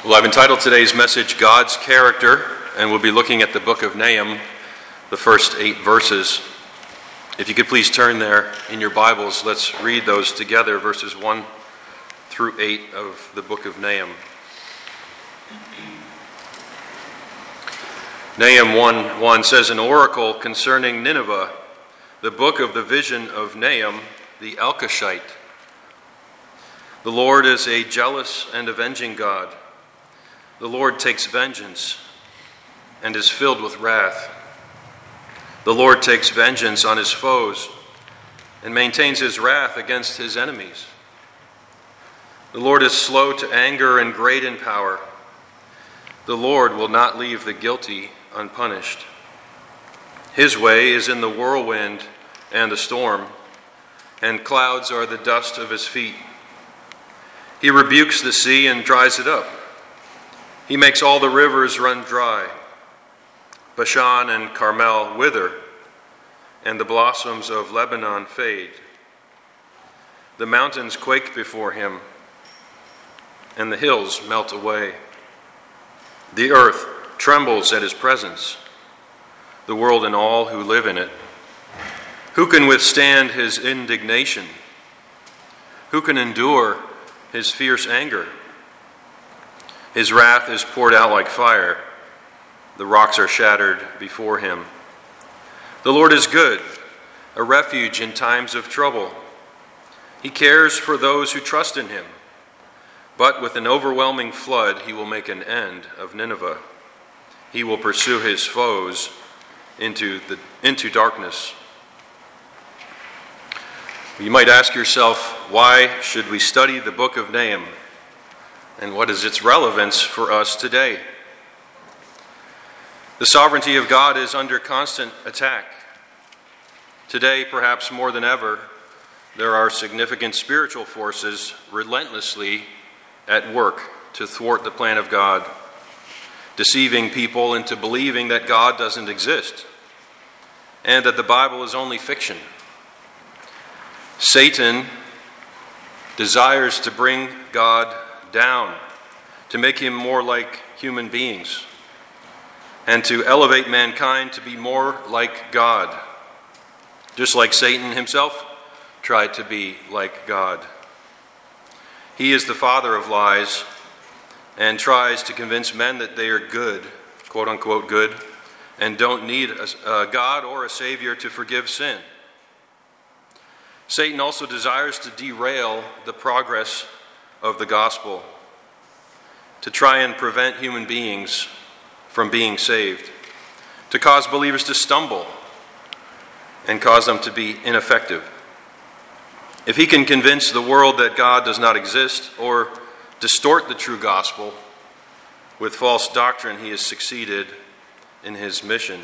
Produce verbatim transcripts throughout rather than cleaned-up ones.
Well, I've entitled today's message, God's Character, and we'll be looking at the book of Nahum, the first eight verses. If you could please turn there in your Bibles, let's read those together, verses one through eight of the book of Nahum. Nahum one one says, an oracle concerning Nineveh, the book of the vision of Nahum the Elkoshite. The Lord is a jealous and avenging God. The Lord takes vengeance and is filled with wrath. The Lord takes vengeance on his foes and maintains his wrath against his enemies. The Lord is slow to anger and great in power. The Lord will not leave the guilty unpunished. His way is in the whirlwind and the storm, and clouds are the dust of his feet. He rebukes the sea and dries it up. He makes all the rivers run dry. Bashan and Carmel wither, and the blossoms of Lebanon fade. The mountains quake before him, and the hills melt away. The earth trembles at his presence, the world and all who live in it. Who can withstand his indignation? Who can endure his fierce anger? His wrath is poured out like fire. The rocks are shattered before him. The Lord is good, a refuge in times of trouble. He cares for those who trust in him. But with an overwhelming flood, he will make an end of Nineveh. He will pursue his foes into the into darkness. You might ask yourself, why should we study the book of Nahum? And what is its relevance for us today? The sovereignty of God is under constant attack. Today, perhaps more than ever, there are significant spiritual forces relentlessly at work to thwart the plan of God, deceiving people into believing that God doesn't exist and that the Bible is only fiction. Satan desires to bring God down, to make him more like human beings, and to elevate mankind to be more like God, just like Satan himself tried to be like God. He is the father of lies and tries to convince men that they are good, quote unquote good, and don't need a, a God or a Savior to forgive sin. Satan also desires to derail the progress of the gospel, to try and prevent human beings from being saved, to cause believers to stumble and cause them to be ineffective. If he can convince the world that God does not exist or distort the true gospel with false doctrine, he has succeeded in his mission.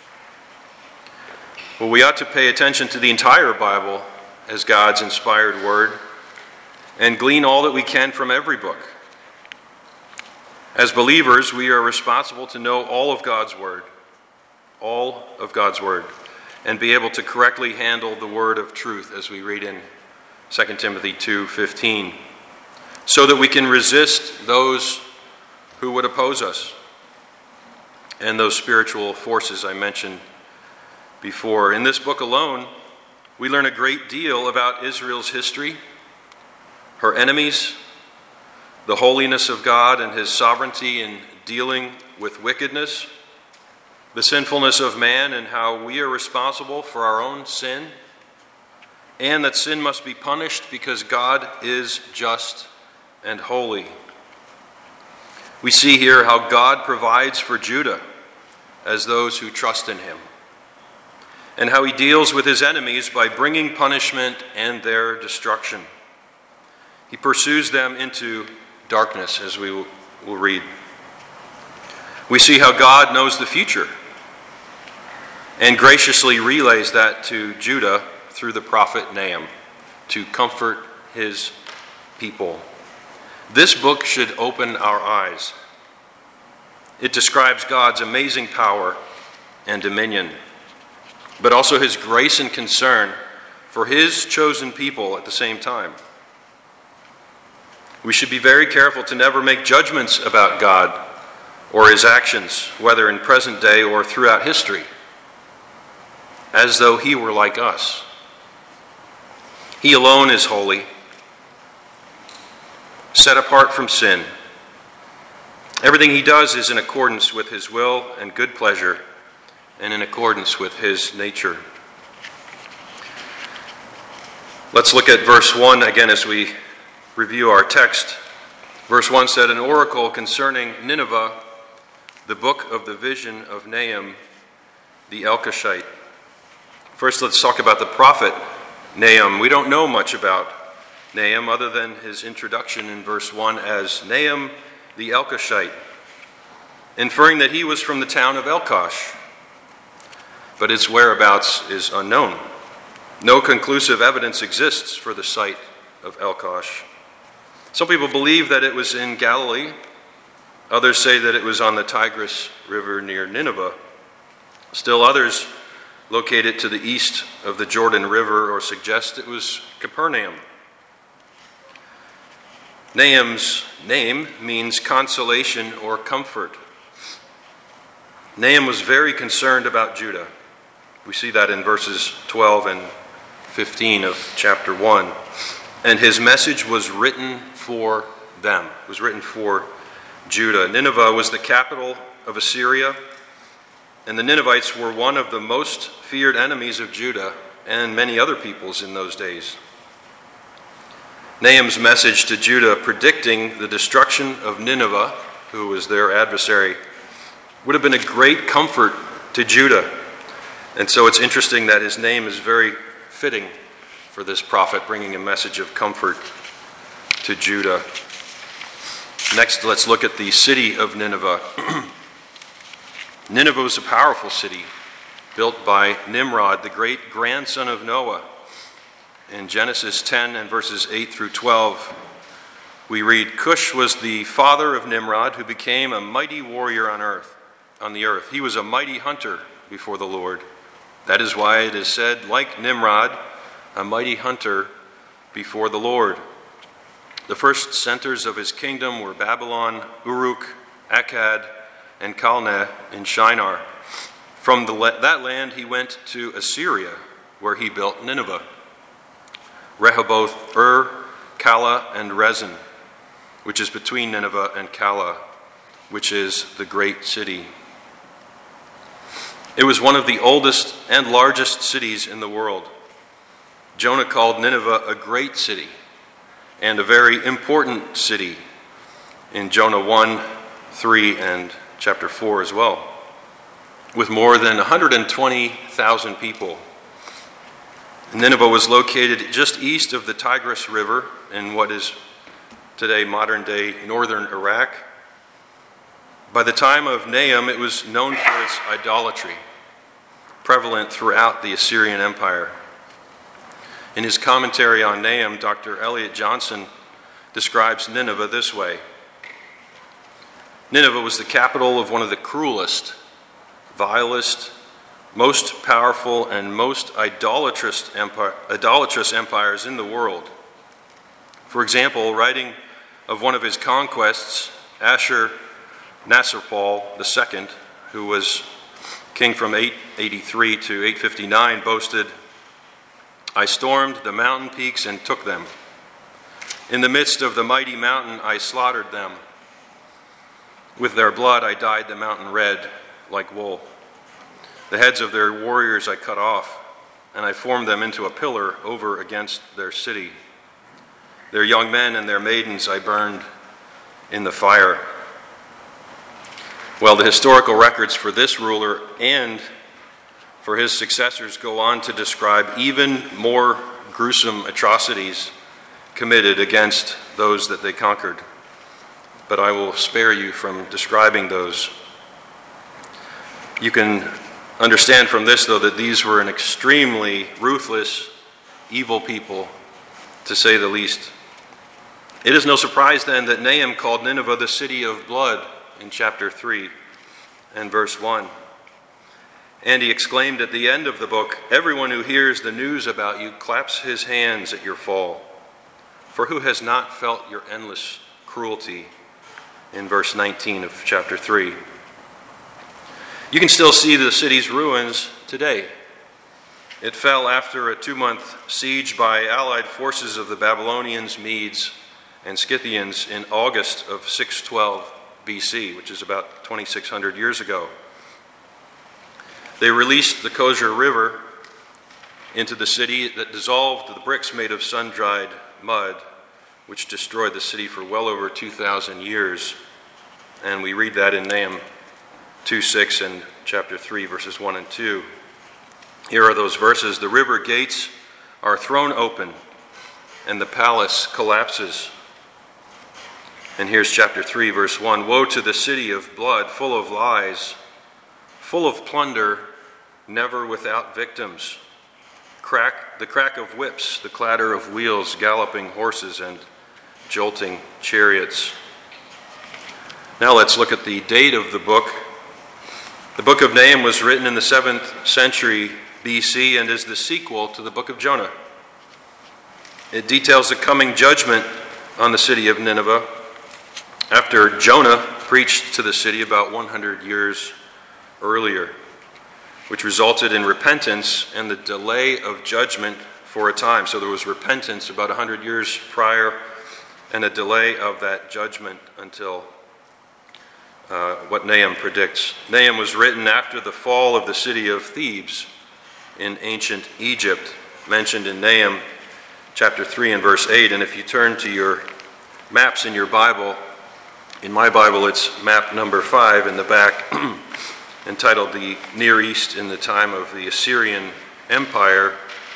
Well, we ought to pay attention to the entire Bible as God's inspired word and glean all that we can from every book. As believers, we are responsible to know all of God's word, all of God's word, and be able to correctly handle the word of truth as we read in Second Timothy two fifteen, so that we can resist those who would oppose us and those spiritual forces I mentioned before. In this book alone, we learn a great deal about Israel's history, her enemies, the holiness of God and his sovereignty in dealing with wickedness, the sinfulness of man and how we are responsible for our own sin, and that sin must be punished because God is just and holy. We see here how God provides for Judah as those who trust in him, and how he deals with his enemies by bringing punishment and their destruction. He pursues them into darkness, as we will read. We see how God knows the future and graciously relays that to Judah through the prophet Nahum to comfort his people. This book should open our eyes. It describes God's amazing power and dominion, but also his grace and concern for his chosen people at the same time. We should be very careful to never make judgments about God or his actions, whether in present day or throughout history, as though he were like us. He alone is holy, set apart from sin. Everything he does is in accordance with his will and good pleasure, and in accordance with his nature. Let's look at verse one again as we review our text. Verse one said, "An oracle concerning Nineveh, the book of the vision of Nahum the Elkoshite." First, let's talk about the prophet Nahum. We don't know much about Nahum other than his introduction in verse one as Nahum the Elkoshite, inferring that he was from the town of Elkosh, but its whereabouts is unknown. No conclusive evidence exists for the site of Elkosh. Some people believe that it was in Galilee. Others say that it was on the Tigris River near Nineveh. Still others locate it to the east of the Jordan River or suggest it was Capernaum. Nahum's name means consolation or comfort. Nahum was very concerned about Judah. We see that in verses twelve and fifteen of chapter one. And his message was written for them. It was written for Judah. Nineveh was the capital of Assyria, and the Ninevites were one of the most feared enemies of Judah and many other peoples in those days. Nahum's message to Judah predicting the destruction of Nineveh, who was their adversary, would have been a great comfort to Judah. And so it's interesting that his name is very fitting for this prophet, bringing a message of comfort to Judah. Next, let's look at the city of Nineveh. Nineveh was a powerful city built by Nimrod, the great grandson of Noah. In Genesis ten and verses eight through twelve, we read, "Cush was the father of Nimrod, who became a mighty warrior on earth, on the earth. He was a mighty hunter before the Lord. That is why it is said, like Nimrod, a mighty hunter before the Lord. The first centers of his kingdom were Babylon, Uruk, Akkad, and Calneh in Shinar. From the, that land he went to Assyria, where he built Nineveh, Rehoboth, Ur, Calah, and Rezin, which is between Nineveh and Calah, which is the great city." It was one of the oldest and largest cities in the world. Jonah called Nineveh a great city and a very important city in Jonah one, three, and chapter four as well, with more than one hundred twenty thousand people. Nineveh was located just east of the Tigris River in what is today modern-day northern Iraq. By the time of Nahum, it was known for its idolatry, prevalent throughout the Assyrian Empire. In his commentary on Nahum, Doctor Elliot Johnson describes Nineveh this way: Nineveh was the capital of one of the cruelest, vilest, most powerful, and most idolatrous, empire, idolatrous empires in the world. For example, writing of one of his conquests, Ashur Nasrpal the Second, who was king from eight eighty-three to eight fifty-nine, boasted, "I stormed the mountain peaks and took them. In the midst of the mighty mountain I slaughtered them. With their blood I dyed the mountain red like wool. The heads of their warriors I cut off, and I formed them into a pillar over against their city. Their young men and their maidens I burned in the fire." Well, the historical records for this ruler and for his successors go on to describe even more gruesome atrocities committed against those that they conquered. But I will spare you from describing those. You can understand from this, though, that these were an extremely ruthless, evil people, to say the least. It is no surprise, then, that Nahum called Nineveh the city of blood in chapter three and verse one. And he exclaimed at the end of the book, "Everyone who hears the news about you claps his hands at your fall. For who has not felt your endless cruelty?" in verse nineteen of chapter three. You can still see the city's ruins today. It fell after a two-month siege by allied forces of the Babylonians, Medes, and Scythians in August of six twelve B C, which is about twenty-six hundred years ago. They released the Kosher River into the city that dissolved the bricks made of sun-dried mud, which destroyed the city for well over two thousand years. And we read that in Nahum two six and chapter three, verses one and two. Here are those verses. "The river gates are thrown open, and the palace collapses." And here's chapter three, verse one. "Woe to the city of blood, full of lies, full of plunder, never without victims. Crack, the crack of whips, the clatter of wheels, galloping horses, and jolting chariots." Now let's look at the date of the book. The book of Nahum was written in the seventh century B C and is the sequel to the book of Jonah. It details the coming judgment on the city of Nineveh after Jonah preached to the city about one hundred years earlier, which resulted in repentance and the delay of judgment for a time. So there was repentance about one hundred years prior and a delay of that judgment until uh, what Nahum predicts. Nahum was written after the fall of the city of Thebes in ancient Egypt, mentioned in Nahum chapter three and verse eight. And if you turn to your maps in your Bible, in my Bible it's map number five in the back, entitled "The Near East in the Time of the Assyrian Empire."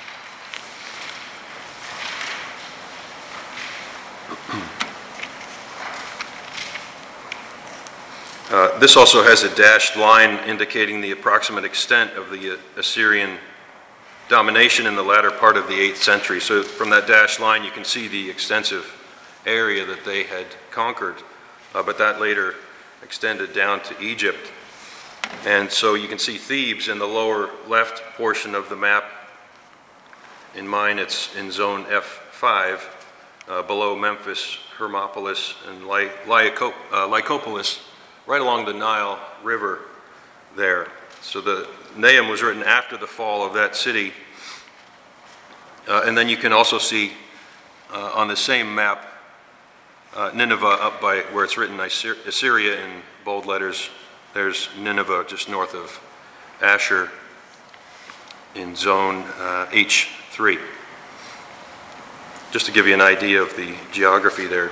Uh, this also has a dashed line indicating the approximate extent of the Assyrian domination in the latter part of the eighth century. So from that dashed line you can see the extensive area that they had conquered, uh, but that later extended down to Egypt. And so you can see Thebes in the lower left portion of the map. In mine, it's in zone F five, uh, below Memphis, Hermopolis, and Ly- Lyco- uh, Lycopolis, right along the Nile River there. So the Nahum was written after the fall of that city. Uh, and then you can also see uh, on the same map uh, Nineveh up by where it's written Assyria in bold letters. There's Nineveh just north of Asher in zone uh, H three. Just to give you an idea of the geography there.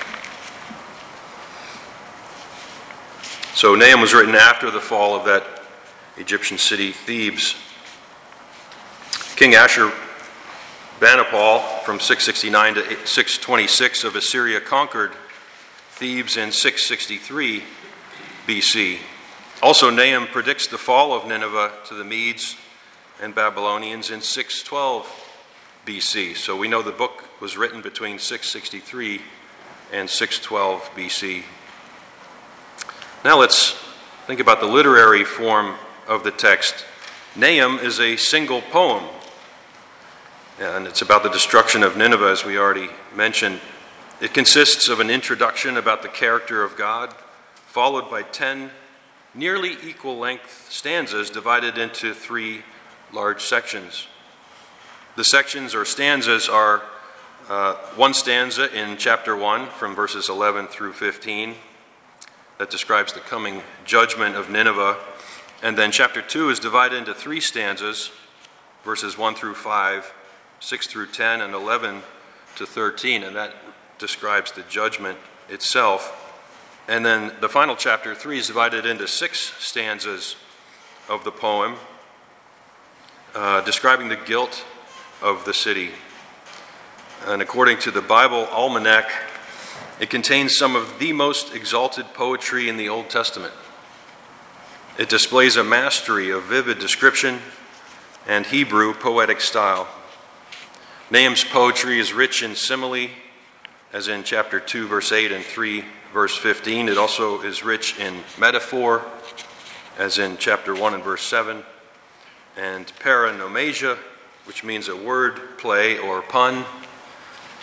So Nahum was written after the fall of that Egyptian city, Thebes. King Ashurbanipal from six sixty-nine to six twenty-six of Assyria conquered Thebes in six sixty-three B C. Also, Nahum predicts the fall of Nineveh to the Medes and Babylonians in six twelve B C. So we know the book was written between six sixty-three and six twelve B C. Now let's think about the literary form of the text. Nahum is a single poem, and it's about the destruction of Nineveh, as we already mentioned. It consists of an introduction about the character of God, followed by ten nearly equal length stanzas divided into three large sections. The sections or stanzas are uh, one stanza in chapter one from verses eleven through fifteen that describes the coming judgment of Nineveh. And then chapter two is divided into three stanzas, verses one through five, six through ten, and eleven to thirteen, and that describes the judgment itself. And then the final chapter three is divided into six stanzas of the poem, uh, describing the guilt of the city. And according to the Bible Almanac, it contains some of the most exalted poetry in the Old Testament. It displays a mastery of vivid description and Hebrew poetic style. Nahum's poetry is rich in simile, as in chapter two, verse eight, and three, verse fifteen. It also is rich in metaphor, as in chapter one and verse seven, and paranomasia, which means a word play or pun,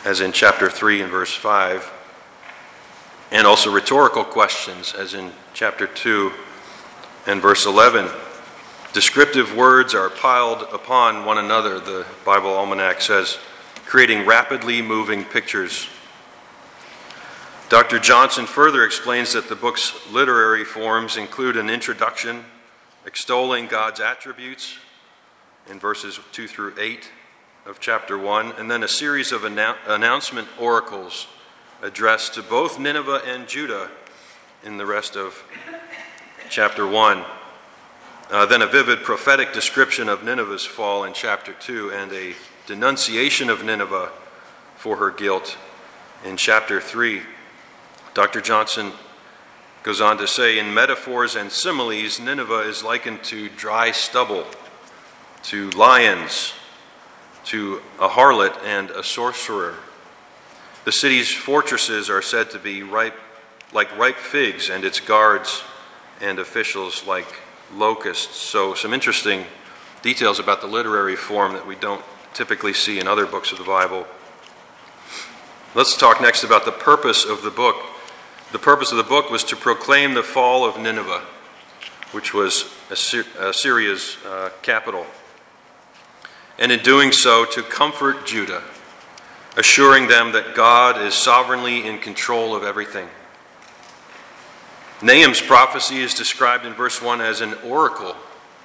as in chapter three and verse five, and also rhetorical questions, as in chapter two and verse eleven. Descriptive words are piled upon one another, the Bible Almanac says, creating rapidly moving pictures. Doctor Johnson further explains that the book's literary forms include an introduction extolling God's attributes in verses two through eight of chapter one, and then a series of annou- announcement oracles addressed to both Nineveh and Judah in the rest of chapter one. Uh, then a vivid prophetic description of Nineveh's fall in chapter two, and a denunciation of Nineveh for her guilt in chapter three. Doctor Johnson goes on to say, in metaphors and similes, Nineveh is likened to dry stubble, to lions, to a harlot and a sorcerer. The city's fortresses are said to be ripe, like ripe figs, and its guards and officials like locusts. So some interesting details about the literary form that we don't typically see in other books of the Bible. Let's talk next about the purpose of the book. The purpose of the book was to proclaim the fall of Nineveh, which was Assyria's uh, capital. And in doing so, to comfort Judah, assuring them that God is sovereignly in control of everything. Nahum's prophecy is described in verse one as an oracle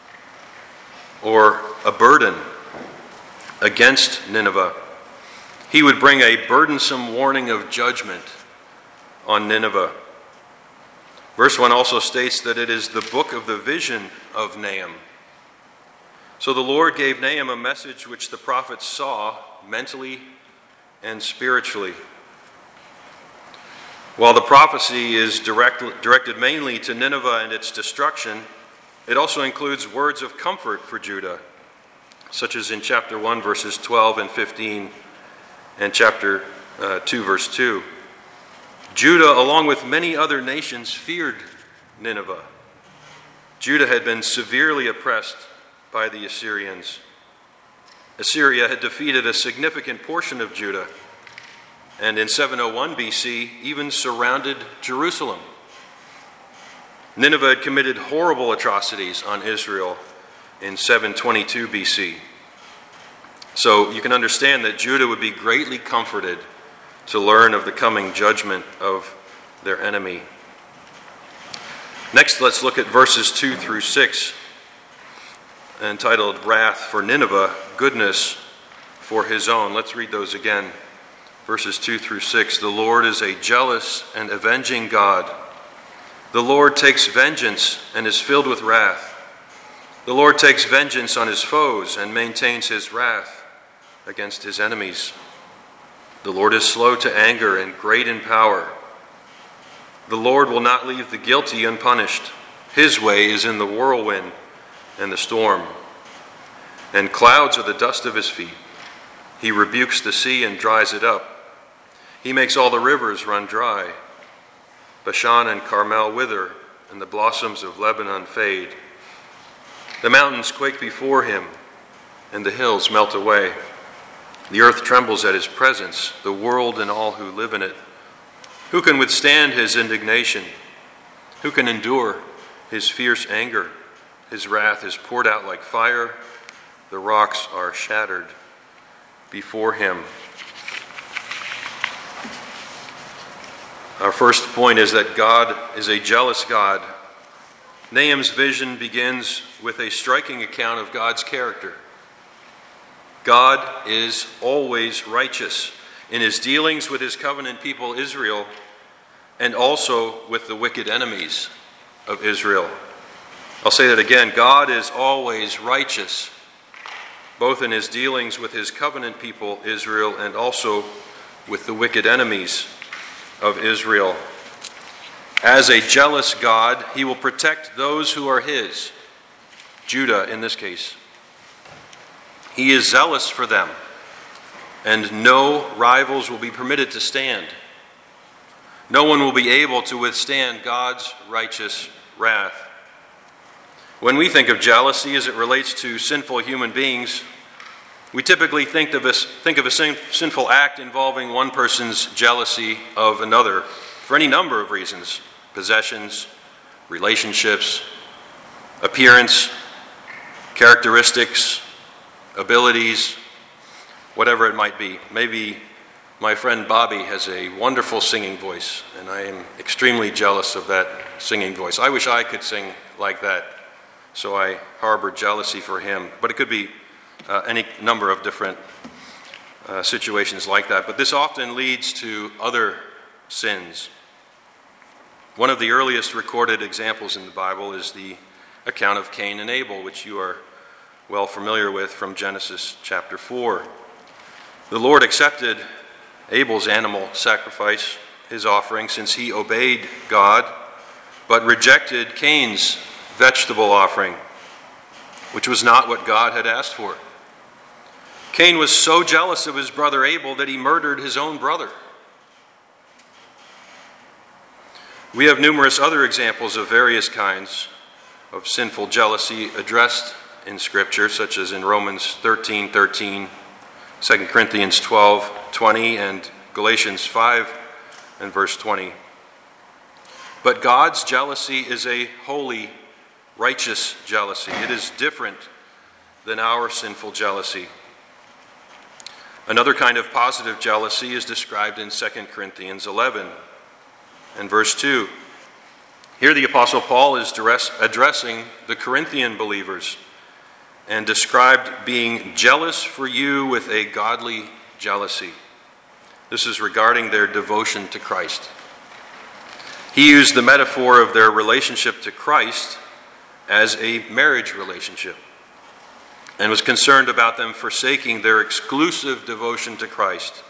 or a burden against Nineveh. He would bring a burdensome warning of judgment on Nineveh. Verse one also states that it is the book of the vision of Nahum. So the Lord gave Nahum a message which the prophet saw mentally and spiritually. While the prophecy is direct, directed mainly to Nineveh and its destruction, it also includes words of comfort for Judah, such as in chapter one, verses twelve and fifteen, and chapter uh, two, verse two. Judah, along with many other nations, feared Nineveh. Judah had been severely oppressed by the Assyrians. Assyria had defeated a significant portion of Judah, and in seven oh one B C, even surrounded Jerusalem. Nineveh had committed horrible atrocities on Israel in seven twenty-two B C. So you can understand that Judah would be greatly comforted to learn of the coming judgment of their enemy. Next, let's look at verses two through six, entitled Wrath for Nineveh, Goodness for His Own. Let's read those again. Verses two through six. The Lord is a jealous and avenging God. The Lord takes vengeance and is filled with wrath. The Lord takes vengeance on His foes and maintains His wrath against His enemies. The Lord is slow to anger and great in power. The Lord will not leave the guilty unpunished. His way is in the whirlwind and the storm, and clouds are the dust of His feet. He rebukes the sea and dries it up. He makes all the rivers run dry. Bashan and Carmel wither, and the blossoms of Lebanon fade. The mountains quake before Him, and the hills melt away. The earth trembles at His presence, the world and all who live in it. Who can withstand His indignation? Who can endure His fierce anger? His wrath is poured out like fire. The rocks are shattered before Him. Our first point is that God is a jealous God. Nahum's vision begins with a striking account of God's character. God is always righteous in His dealings with His covenant people Israel, and also with the wicked enemies of Israel. I'll say that again. God is always righteous, both in His dealings with His covenant people Israel and also with the wicked enemies of Israel. As a jealous God, He will protect those who are His, Judah in this case. He is zealous for them, and no rivals will be permitted to stand. No one will be able to withstand God's righteous wrath. When we think of jealousy as it relates to sinful human beings, We typically think of a, think of a sin, sinful act involving one person's jealousy of another for any number of reasons: possessions, relationships, appearance, characteristics, abilities, whatever it might be. Maybe my friend Bobby has a wonderful singing voice, and I am extremely jealous of that singing voice. I wish I could sing like that, so I harbor jealousy for him. But it could be uh, any number of different uh, situations like that. But this often leads to other sins. One of the earliest recorded examples in the Bible is the account of Cain and Abel, which you are well familiar with from Genesis chapter four. The Lord accepted Abel's animal sacrifice, his offering, since he obeyed God, but rejected Cain's vegetable offering, which was not what God had asked for. Cain was so jealous of his brother Abel that he murdered his own brother. We have numerous other examples of various kinds of sinful jealousy addressed in Scripture, such as in Romans thirteen thirteen, Second Corinthians twelve twenty, and Galatians five and verse twenty. But God's jealousy is a holy, righteous jealousy. It is different than our sinful jealousy. Another kind of positive jealousy is described in Second Corinthians eleven and verse two. Here the Apostle Paul is addressing the Corinthian believers and described being jealous for you with a godly jealousy. This is regarding their devotion to Christ. He used the metaphor of their relationship to Christ as a marriage relationship and was concerned about them forsaking their exclusive devotion to Christ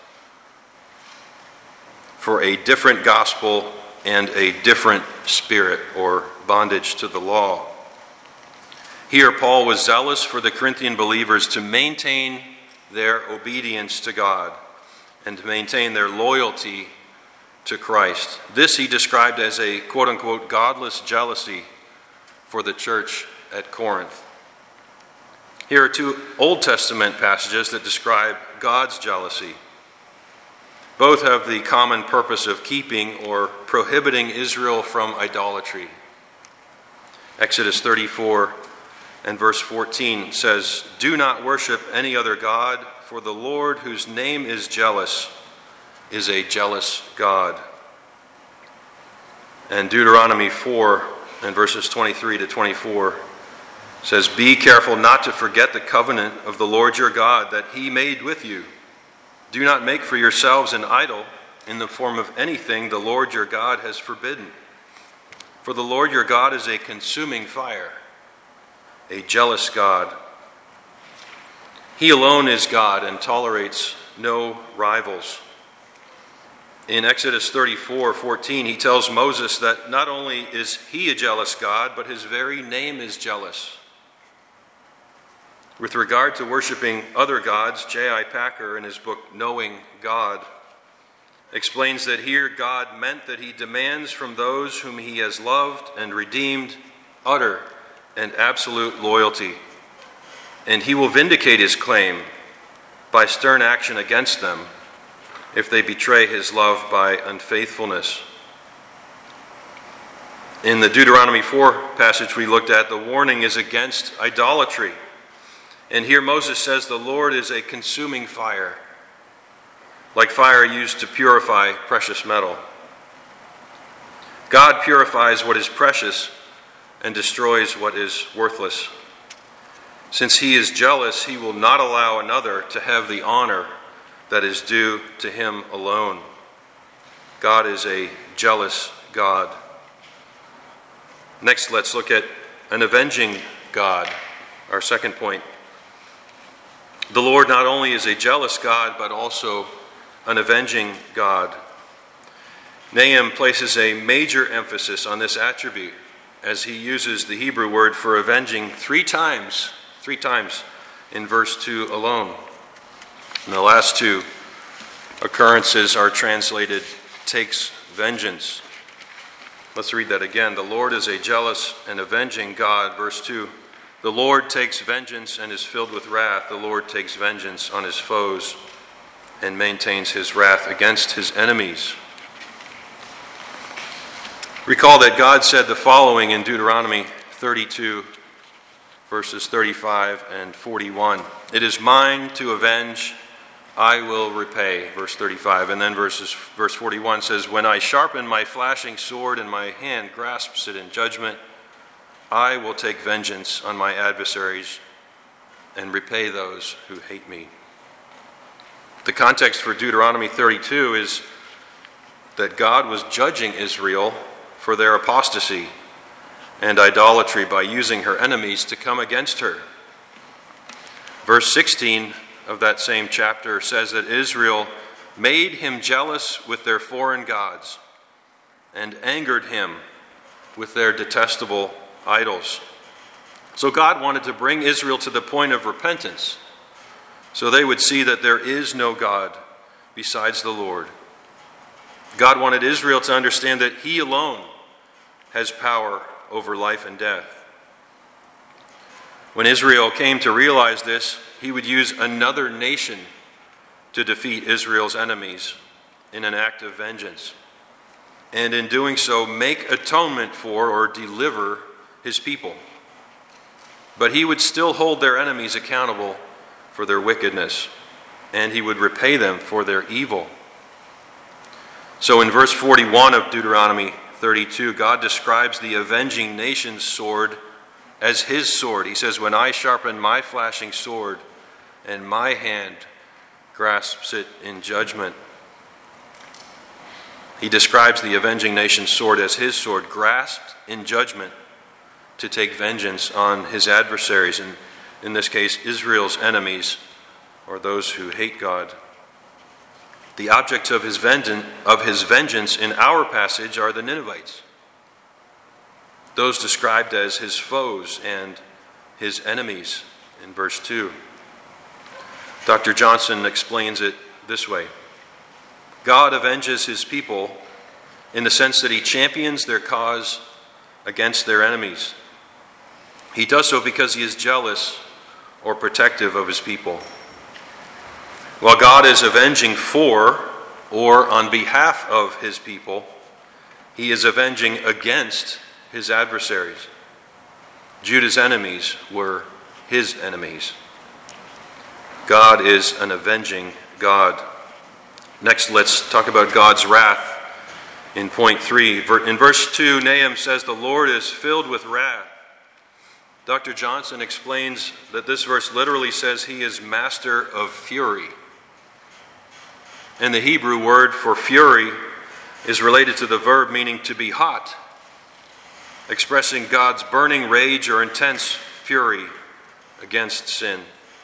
for a different gospel and a different spirit or bondage to the law. Here, Paul was zealous for the Corinthian believers to maintain their obedience to God and to maintain their loyalty to Christ. This he described as a quote-unquote godless jealousy for the church at Corinth. Here are two Old Testament passages that describe God's jealousy. Both have the common purpose of keeping or prohibiting Israel from idolatry. Exodus thirty-four and verse fourteen says, "Do not worship any other god, for the Lord, whose name is jealous, is a jealous God." And Deuteronomy four and verses twenty-three to twenty-four says, "Be careful not to forget the covenant of the Lord your God that he made with you. Do not make for yourselves an idol in the form of anything the Lord your God has forbidden. For the Lord your God is a consuming fire, a jealous God. He alone is God and tolerates no rivals." In Exodus thirty-four fourteen, he tells Moses that not only is he a jealous God, but his very name is jealous. With regard to worshiping other gods, J I Packer, in his book Knowing God, explains that here God meant that he demands from those whom he has loved and redeemed utter and absolute loyalty, and he will vindicate his claim by stern action against them if they betray his love by unfaithfulness. In the Deuteronomy four passage we looked at, the warning is against idolatry. And here Moses says the Lord is a consuming fire, like fire used to purify precious metal. God purifies what is precious and destroys what is worthless. Since he is jealous, he will not allow another to have the honor that is due to him alone. God is a jealous God. Next, let's look at an avenging God, our second point. The Lord not only is a jealous God, but also an avenging God. Nahum places a major emphasis on this attribute as he uses the Hebrew word for avenging three times, three times in verse two alone. And the last two occurrences are translated, "takes vengeance." Let's read that again. The Lord is a jealous and avenging God, verse two, The Lord takes vengeance and is filled with wrath. The Lord takes vengeance on his foes and maintains his wrath against his enemies. Recall that God said the following in Deuteronomy thirty-two, verses thirty-five and forty-one. It is mine to avenge, I will repay, verse thirty-five. And then verses, verse forty-one says, when I sharpen my flashing sword and my hand grasps it in judgment, I will take vengeance on my adversaries and repay those who hate me. The context for Deuteronomy thirty-two is that God was judging Israel for their apostasy and idolatry by using her enemies to come against her. Verse sixteen of that same chapter says that Israel made him jealous with their foreign gods and angered him with their detestable idols. So God wanted to bring Israel to the point of repentance so they would see that there is no God besides the Lord. God wanted Israel to understand that he alone has power over life and death. When Israel came to realize this, he would use another nation to defeat Israel's enemies in an act of vengeance, and in doing so make atonement for or deliver his people. But he would still hold their enemies accountable for their wickedness, and he would repay them for their evil. So in verse forty-one of Deuteronomy thirty-two, God describes the avenging nation's sword as his sword. He says, when I sharpen my flashing sword and my hand grasps it in judgment. He describes the avenging nation's sword as his sword, grasped in judgment to take vengeance on his adversaries, and in this case, Israel's enemies, or those who hate God. The objects of his vengeance, of his vengeance in our passage are the Ninevites, those described as his foes and his enemies in verse two. Doctor Johnson explains it this way. God avenges his people in the sense that he champions their cause against their enemies. He does so because he is jealous or protective of his people. While God is avenging for or on behalf of his people, he is avenging against his adversaries. Judah's enemies were his enemies. God is an avenging God. Next, let's talk about God's wrath in point three. In verse two, Nahum says, the Lord is filled with wrath. Doctor Johnson explains that this verse literally says he is master of fury. And the Hebrew word for fury is related to the verb meaning to be hot, expressing God's burning rage or intense fury against sin.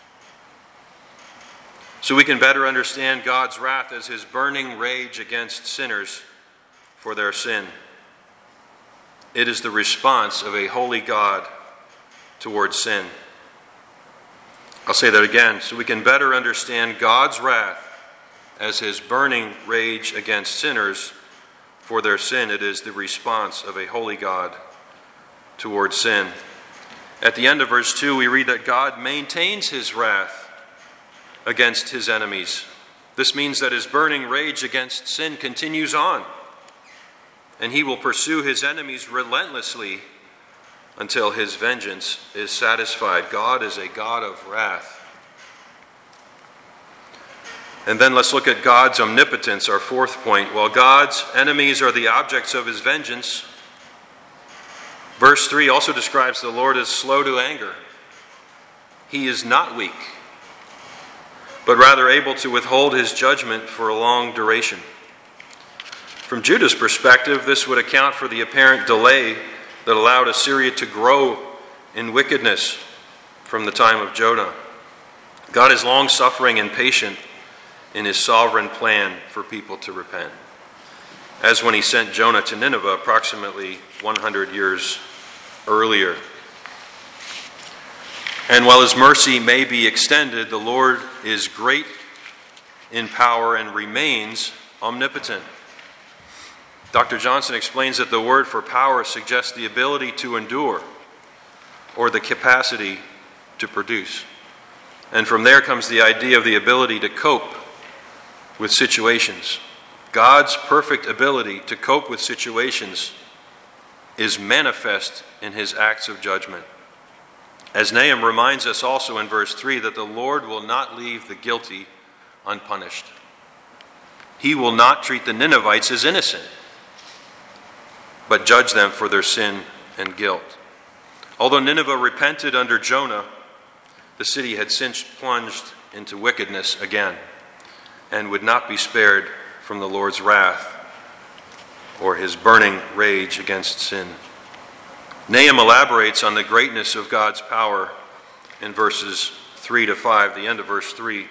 So we can better understand God's wrath as his burning rage against sinners for their sin. It is the response of a holy God towards sin. I'll say that again. So we can better understand God's wrath as his burning rage against sinners for their sin. It is the response of a holy God towards sin. At the end of verse two, we read that God maintains his wrath against his enemies. This means that his burning rage against sin continues on, and he will pursue his enemies relentlessly until his vengeance is satisfied. God is a God of wrath. And then let's look at God's omnipotence, our fourth point. While God's enemies are the objects of his vengeance, verse three also describes the Lord as slow to anger. He is not weak, but rather able to withhold his judgment for a long duration. From Judah's perspective, this would account for the apparent delay that allowed Assyria to grow in wickedness from the time of Jonah. God is long-suffering and patient in his sovereign plan for people to repent, as when he sent Jonah to Nineveh approximately one hundred years earlier. And while his mercy may be extended, the Lord is great in power and remains omnipotent. Doctor Johnson explains that the word for power suggests the ability to endure or the capacity to produce. And from there comes the idea of the ability to cope with situations. God's perfect ability to cope with situations is manifest in his acts of judgment. As Nahum reminds us also in verse three, that the Lord will not leave the guilty unpunished. He will not treat the Ninevites as innocent, but judge them for their sin and guilt. Although Nineveh repented under Jonah, the city had since plunged into wickedness again and would not be spared from the Lord's wrath or his burning rage against sin. Nahum elaborates on the greatness of God's power in verses three to five, the end of verse three.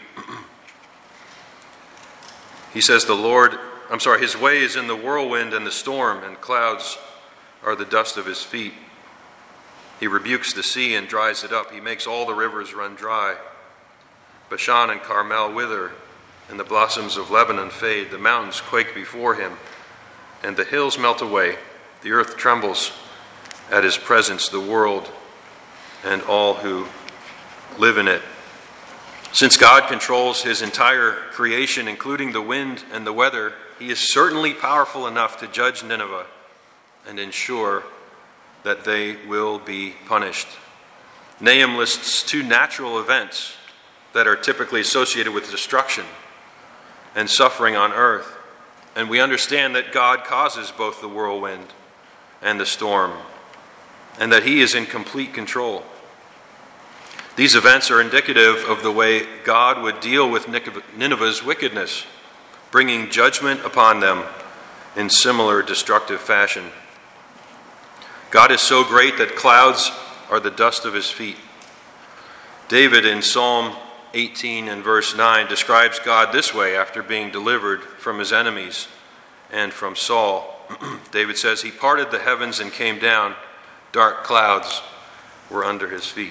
He says, the Lord, I'm sorry, his way is in the whirlwind and the storm, and clouds are the dust of his feet. He rebukes the sea and dries it up. He makes all the rivers run dry. Bashan and Carmel wither, and the blossoms of Lebanon fade. The mountains quake before him, and the hills melt away. The earth trembles at his presence, the world and all who live in it. Since God controls his entire creation, including the wind and the weather, he is certainly powerful enough to judge Nineveh and ensure that they will be punished. Nahum lists two natural events that are typically associated with destruction and suffering on earth, and we understand that God causes both the whirlwind and the storm, and that he is in complete control. These events are indicative of the way God would deal with Nineveh's wickedness, bringing judgment upon them in similar destructive fashion. God is so great that clouds are the dust of his feet. David in Psalm eighteen and verse nine describes God this way after being delivered from his enemies and from Saul. David says, he parted the heavens and came down. Dark clouds were under his feet.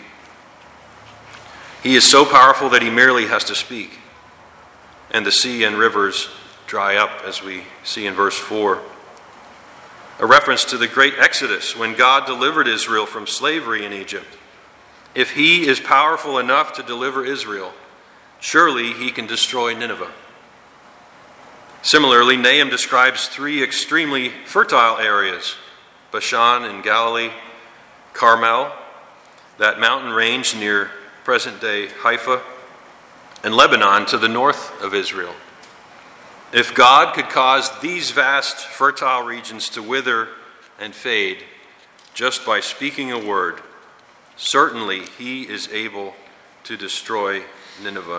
He is so powerful that he merely has to speak, and the sea and rivers dry up, as we see in verse four. A reference to the great Exodus when God delivered Israel from slavery in Egypt. If he is powerful enough to deliver Israel, surely he can destroy Nineveh. Similarly, Nahum describes three extremely fertile areas: Bashan in Galilee, Carmel, that mountain range near present-day Haifa, and Lebanon to the north of Israel. If God could cause these vast, fertile regions to wither and fade just by speaking a word, certainly he is able to destroy Nineveh.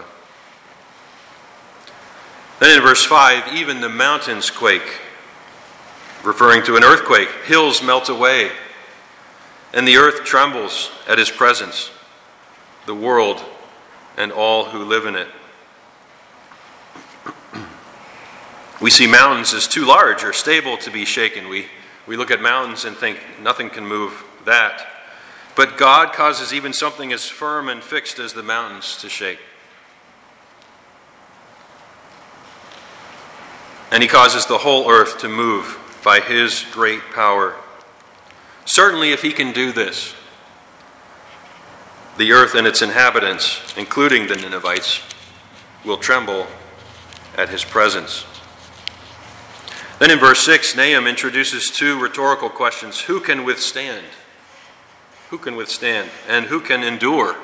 Then in verse five, even the mountains quake, referring to an earthquake. Hills melt away, and the earth trembles at his presence, the world and all who live in it. We see mountains as too large or stable to be shaken. We, we look at mountains and think nothing can move that. But God causes even something as firm and fixed as the mountains to shake. And he causes the whole earth to move by his great power. Certainly, if he can do this, the earth and its inhabitants, including the Ninevites, will tremble at his presence. Then in verse six, Nahum introduces two rhetorical questions. Who can withstand? Who can withstand? And who can endure?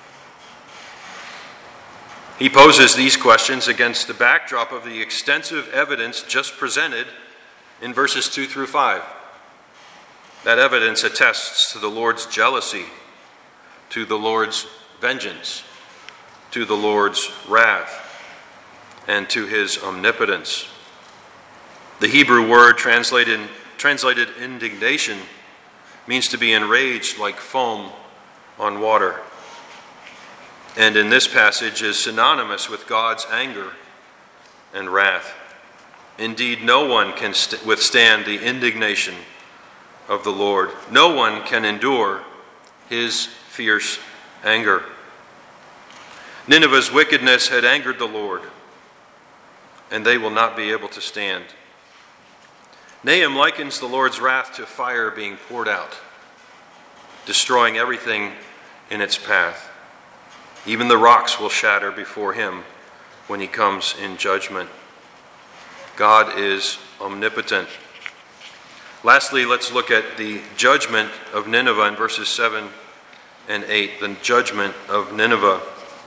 He poses these questions against the backdrop of the extensive evidence just presented in verses two through five. That evidence attests to the Lord's jealousy, to the Lord's vengeance, to the Lord's wrath, and to his omnipotence. The Hebrew word translated, translated indignation means to be enraged like foam on water, and in this passage is synonymous with God's anger and wrath. Indeed, no one can st- withstand the indignation of the Lord. No one can endure his fierce anger. Nineveh's wickedness had angered the Lord, and they will not be able to stand. Nahum likens the Lord's wrath to fire being poured out. destroying everything in its path. Even the rocks will shatter before him when he comes in judgment. God is omnipotent. Lastly, let's look at the judgment of Nineveh in verses seven and eight. The judgment of Nineveh.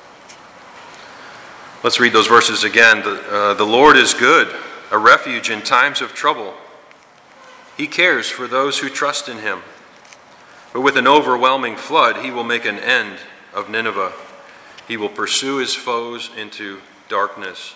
Let's read those verses again. The, uh, the Lord is good, a refuge in times of trouble. He cares for those who trust in him. But with an overwhelming flood, he will make an end of Nineveh. He will pursue his foes into darkness.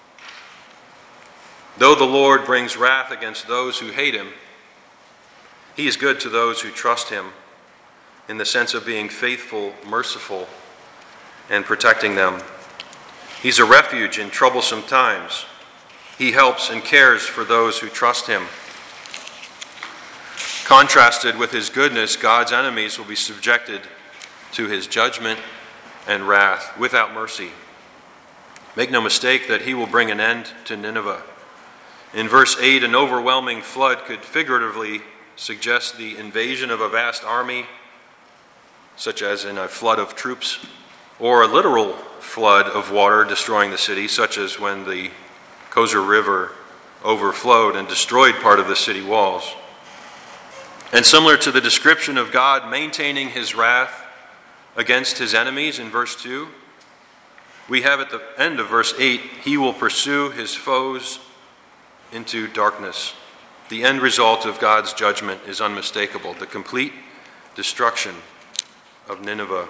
Though the Lord brings wrath against those who hate him, he is good to those who trust him in the sense of being faithful, merciful, and protecting them. He's a refuge in troublesome times. He helps and cares for those who trust him. Contrasted with his goodness, God's enemies will be subjected to his judgment and wrath without mercy. Make no mistake that he will bring an end to Nineveh. In verse eight, an overwhelming flood could figuratively suggest the invasion of a vast army, such as in a flood of troops, or a literal flood of water destroying the city, such as when the Kozar River overflowed and destroyed part of the city walls. And similar to the description of God maintaining his wrath against his enemies in verse two, we have at the end of verse eight, he will pursue his foes into darkness. The end result of God's judgment is unmistakable, the complete destruction of Nineveh.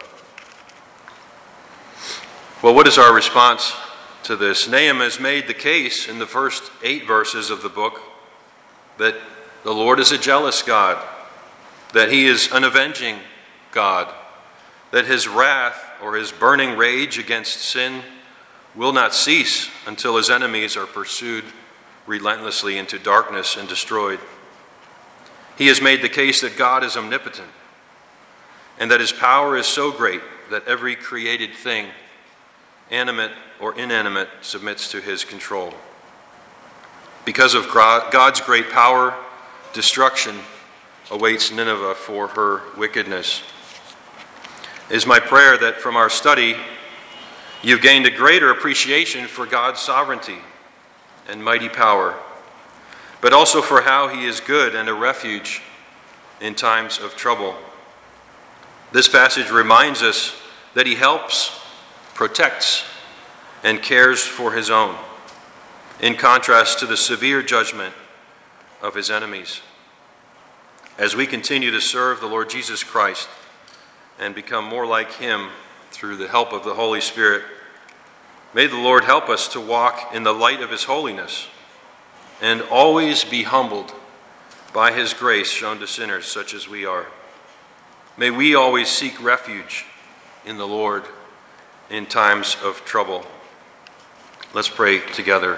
Well, what is our response to this? Nahum has made the case in the first eight verses of the book that the Lord is a jealous God, that he is an avenging God, that his wrath or his burning rage against sin will not cease until his enemies are pursued relentlessly into darkness and destroyed. He has made the case that God is omnipotent and that his power is so great that every created thing, animate or inanimate, submits to his control. Because of God's great power, destruction awaits Nineveh for her wickedness. It is my prayer that from our study, you've gained a greater appreciation for God's sovereignty and mighty power, but also for how he is good and a refuge in times of trouble. This passage reminds us that he helps, protects, and cares for his own, in contrast to the severe judgment of his enemies. As we continue to serve the Lord Jesus Christ and become more like him through the help of the Holy Spirit, may the Lord help us to walk in the light of his holiness and always be humbled by his grace shown to sinners such as we are. May we always seek refuge in the Lord in times of trouble. Let's pray together.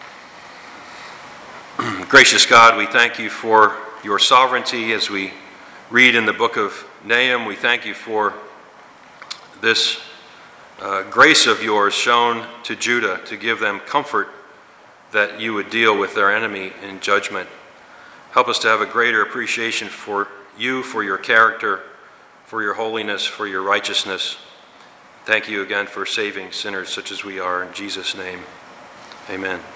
Gracious God, we thank you for your sovereignty as we read in the book of Nahum. We thank you for this uh, grace of yours shown to Judah to give them comfort that you would deal with their enemy in judgment. Help us to have a greater appreciation for you, for your character, for your holiness, for your righteousness. Thank you again for saving sinners such as we are. In Jesus' name, amen.